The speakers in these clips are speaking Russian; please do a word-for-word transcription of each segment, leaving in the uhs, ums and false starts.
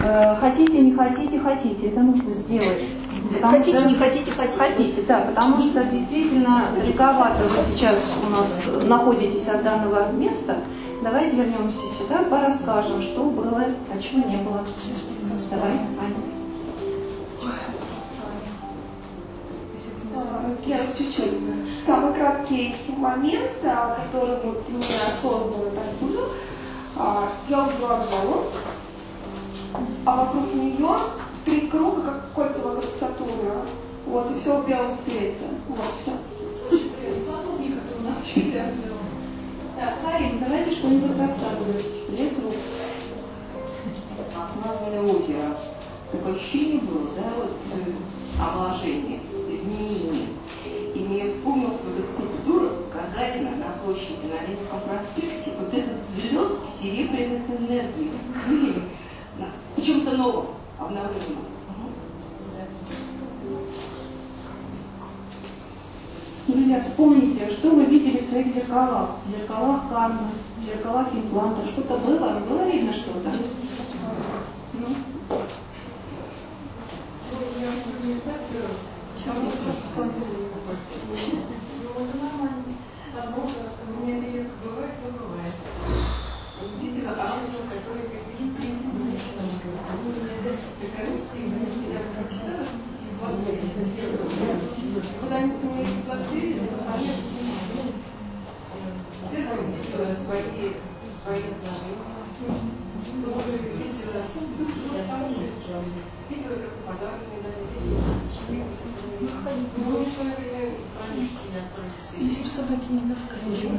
Э, хотите, не хотите, хотите. Это нужно сделать. Хотите, что... не хотите, хотите. Хотите, да, потому что действительно далековато вы сейчас у нас находитесь от данного места. Давайте вернемся сюда, порасскажем, что было, а чего не было. Давай, Аня. Кира, чуть-чуть. Самый краткий момент, который вот неосознанно так был. Я увидела Анжелу, а вокруг нее три круга, как кольца вокруг Сатурна. Вот, и все в белом свете. Вот, все. Так, Карин, давайте что-нибудь рассказывать. Без рук. Мазали озеро. Такое ощущение было, да, вот обложение, изменение. И мне вспомнилась вот эта скульптура Гагарина на площади на Ленинском проспекте. Вот этот взлет серебряных энергий с крыльями. Чем-то новым, обновленным. Друзья, вспомните, что вы видели в своих зеркалах. В зеркалах кармы, в зеркалах импланта. Что-то было? Было видно что-то? Ну? Сейчас мы просто у меня редко бывает, но бывает. Видела ангела, который говорит принцип. Я прочитала, что такие пластыри. Когда они сумеют пластыри, они в зеркале видела свои, свои отношения. Видела, видела, как подарок мне дали. Ну, в свое время, если бы собаки не гавкали, тем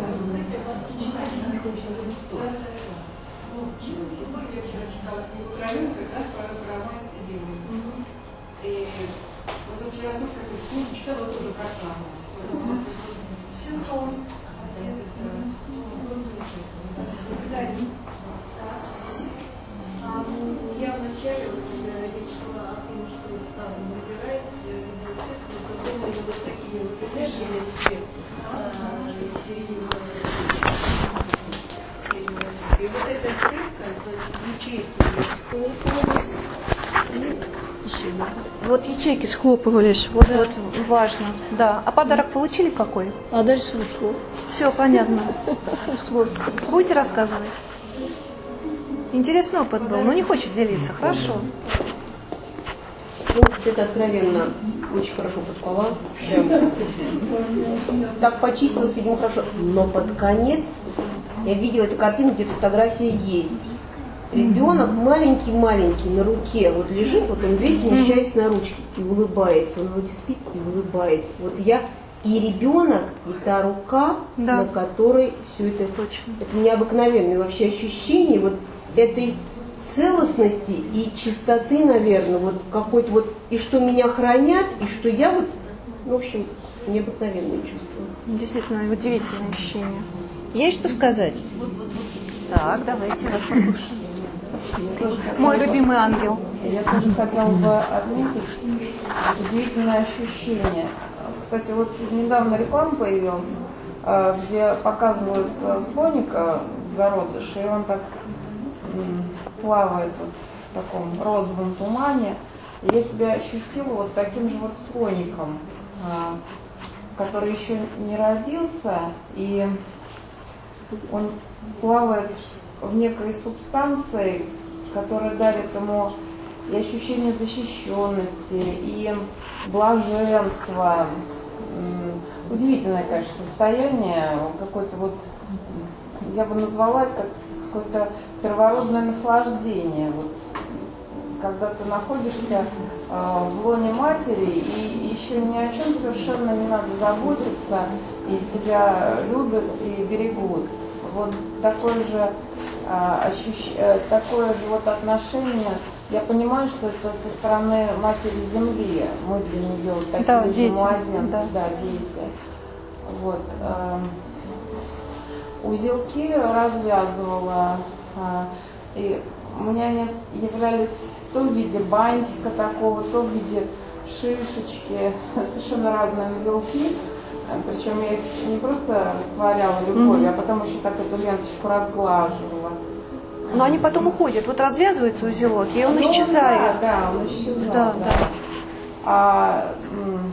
более я вчера читала книгу про район, как раз про роман с землей. И позавчера тоже какую-то книгу читала, тоже про травму. Синхрон. Я вначале, когда речь шла о том, что там выбирается, я видела свет, но потом у него вот такие вот выдерживает свет, серебряный. И вот эта сетка, значит, ячейки схлопывались и шина. Вот ячейки схлопывались, вот, да. Вот важно. Да. А подарок получили какой? А дальше ушло. Все понятно. Будете рассказывать? Интересный опыт был, но не хочет делиться. Хорошо. Ну, что-то откровенно очень хорошо поспала. Прям. Так почистилась, видимо, хорошо. Но под конец я видела эту картину, где фотография есть. Ребенок маленький-маленький на руке вот лежит, вот он весь вмещается на ручке и улыбается. Он вроде спит и улыбается. Вот я и ребенок, и та рука, да. На которой все это точно. Это необыкновенное вообще ощущение вот этой целостности и чистоты, наверное, вот какой-то вот, и что меня хранят, и что я вот, в общем, необыкновенное чувство. Действительно, удивительное ощущение. Есть что сказать? Так, давайте вас послушаем. Мой любимый ангел. Я тоже хотела бы отметить удивительное ощущение. Кстати, вот недавно реклама появилась, где показывают слоника в зародыше, и он так плавает вот в таком розовом тумане. И я себя ощутила вот таким же вот слоником, который еще не родился, и он плавает в некой субстанции, которая дарит ему и ощущение защищенности, и блаженства. Удивительное, конечно, состояние, какое-то вот, я бы назвала это как какое-то первородное наслаждение. Вот, когда ты находишься э, в лоне матери, и еще ни о чем совершенно не надо заботиться, и тебя любят и берегут. Вот такое же, э, ощущ... э, такое же вот отношение. Я понимаю, что это со стороны матери Земли. Мы для нее такие да, же дети, младенцы, да. Да, дети. Вот. Э, узелки развязывала, э, и у меня они являлись то в виде бантика такого, то в виде шишечки, совершенно разные узелки. Причем я их не просто растворяла любовью, mm-hmm. а потом еще так эту ленточку разглаживала. Но они потом уходят. Вот развязывается узелок, и он Ну, исчезает. Да, да, он исчезает. Да, да. да. А, м,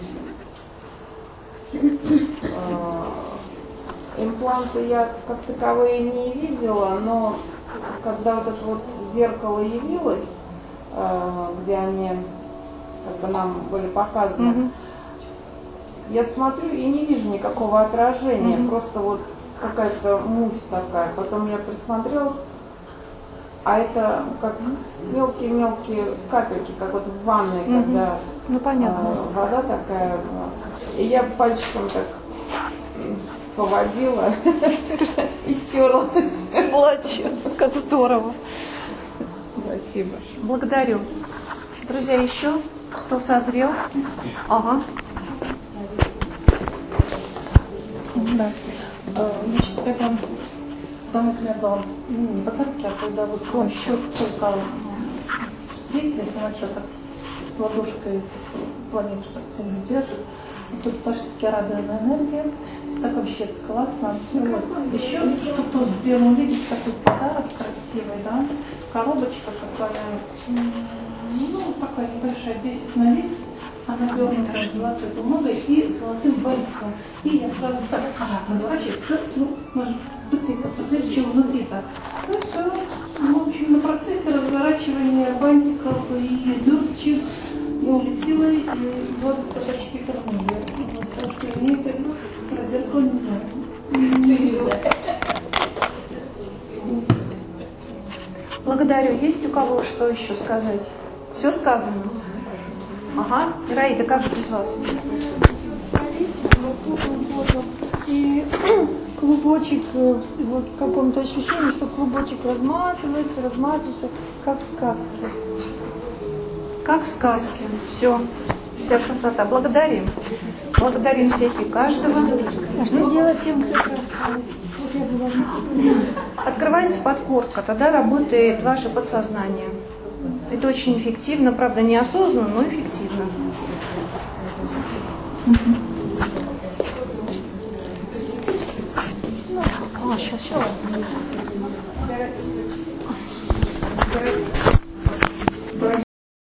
а, импланты я как таковые не видела, но когда вот это вот зеркало явилось, а, где они как бы нам были показаны, Мгм. я смотрю и не вижу никакого отражения, Мгм. просто вот какая-то муть такая. Потом я присмотрелась, а это как мелкие-мелкие капельки, как вот в ванной, Мгм. когда Ну, понятно. а, вода такая. И я пальчиком так м, поводила и стерлась. Молодец, как здорово. Спасибо. Благодарю. Друзья, еще кто созрел? Ага. Да. Э, Значит, это там из меня дал ну, не подарки, а когда вот он еще только встретились, он начал так с ладошкой планету так землю держит. И тут пошла радостная энергия. Так вообще классно. Ну, вот. Еще что-то успел увидеть, такой подарок красивый, да? Коробочка такая, м, ну, такая небольшая, десять на десять. Она обернута золотой бумагой и золотым бантиком. И я сразу так, ага, разворачиваюсь, ну, можно быстрее посмотреть, что внутри так. Ну и все. Ну, в общем, на процессе разворачивания бантиков и дырочек я улетела, и Влада сказала, что Питер мне. Вот, так что, извините, про зеркало не знаю. Благодарю. Есть у кого что еще сказать? Все сказано? Ага. Раида, как же без вас? И клубочек, э, вот в каком-то ощущении, что клубочек разматывается, разматывается, как в сказке. Как в сказке. Все. Вся красота. Благодарим. Благодарим всех и каждого. А что делать тем, кто рассказывает? Вот я была. Открывается подкорка, тогда работает ваше подсознание. Это очень эффективно, правда, неосознанно, но эффективно. А, сейчас, сейчас.